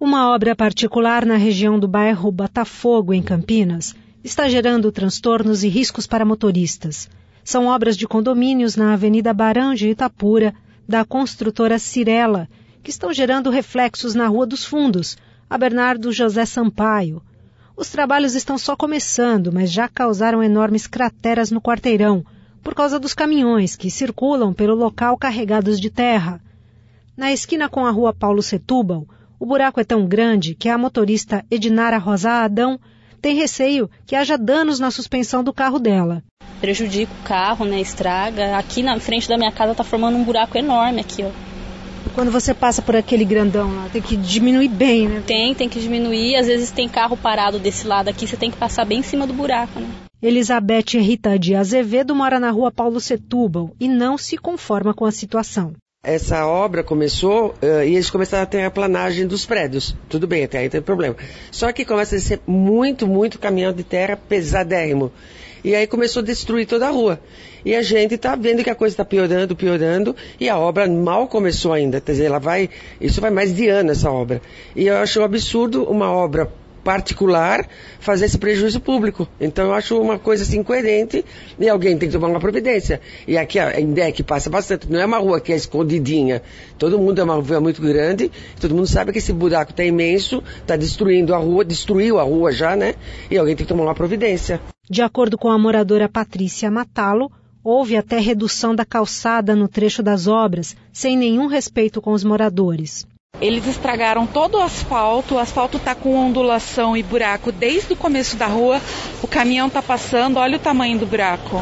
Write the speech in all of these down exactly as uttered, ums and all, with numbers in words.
Uma obra particular na região do bairro Botafogo, em Campinas, está gerando transtornos e riscos para motoristas. São obras de condomínios na Avenida Barão de Itapura, da construtora Cirela, que estão gerando reflexos na Rua dos Fundos, a Bernardo José Sampaio. Os trabalhos estão só começando, mas já causaram enormes crateras no quarteirão, por causa dos caminhões que circulam pelo local carregados de terra. Na esquina com a Rua Paulo Setúbal, o buraco é tão grande que a motorista Edinara Rosa Adão tem receio que haja danos na suspensão do carro dela. Prejudica o carro, né? Estraga. Aqui na frente da minha casa está formando um buraco enorme aqui, ó. Quando você passa por aquele grandão lá, tem que diminuir bem, né? Tem, tem que diminuir. Às vezes tem carro parado desse lado aqui, você tem que passar bem em cima do buraco, né? Elizabeth Rita de Azevedo mora na Rua Paulo Setúbal e não se conforma com a situação. Essa obra começou uh, e eles começaram a ter a planagem dos prédios. Tudo bem, até aí tem problema. Só que começa a ser muito, muito caminhão de terra pesadérrimo. E aí começou a destruir toda a rua. E a gente está vendo que a coisa está piorando, piorando, e a obra mal começou ainda. Quer dizer, ela vai, isso vai mais de ano, essa obra. E eu acho um absurdo uma obra particular fazer esse prejuízo público. Então eu acho uma coisa assim incoerente e alguém tem que tomar uma providência. E aqui a Indec passa bastante, não é uma rua que é escondidinha. Todo mundo é uma rua muito grande, todo mundo sabe que esse buraco está imenso, está destruindo a rua, destruiu a rua já, né? E alguém tem que tomar uma providência. De acordo com a moradora Patrícia Matalo, houve até redução da calçada no trecho das obras, sem nenhum respeito com os moradores. Eles estragaram todo o asfalto, o asfalto está com ondulação e buraco desde o começo da rua, o caminhão está passando, olha o tamanho do buraco.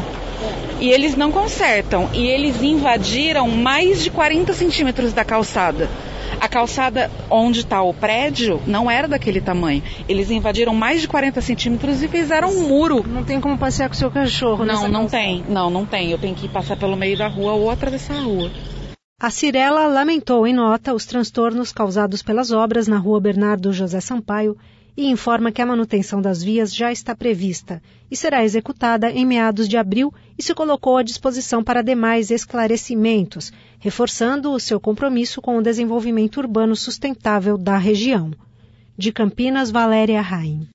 E eles não consertam, e eles invadiram mais de quarenta centímetros da calçada. A calçada onde está o prédio não era daquele tamanho. Eles invadiram mais de quarenta centímetros e fizeram um muro. Não tem como passear com o seu cachorro, Não, não calçada. tem, não, não tem. Eu tenho que passar pelo meio da rua ou atravessar a rua. A Cirela lamentou em nota os transtornos causados pelas obras na Rua Bernardo José Sampaio e informa que a manutenção das vias já está prevista e será executada em meados de abril e se colocou à disposição para demais esclarecimentos, reforçando o seu compromisso com o desenvolvimento urbano sustentável da região. De Campinas, Valéria Raim.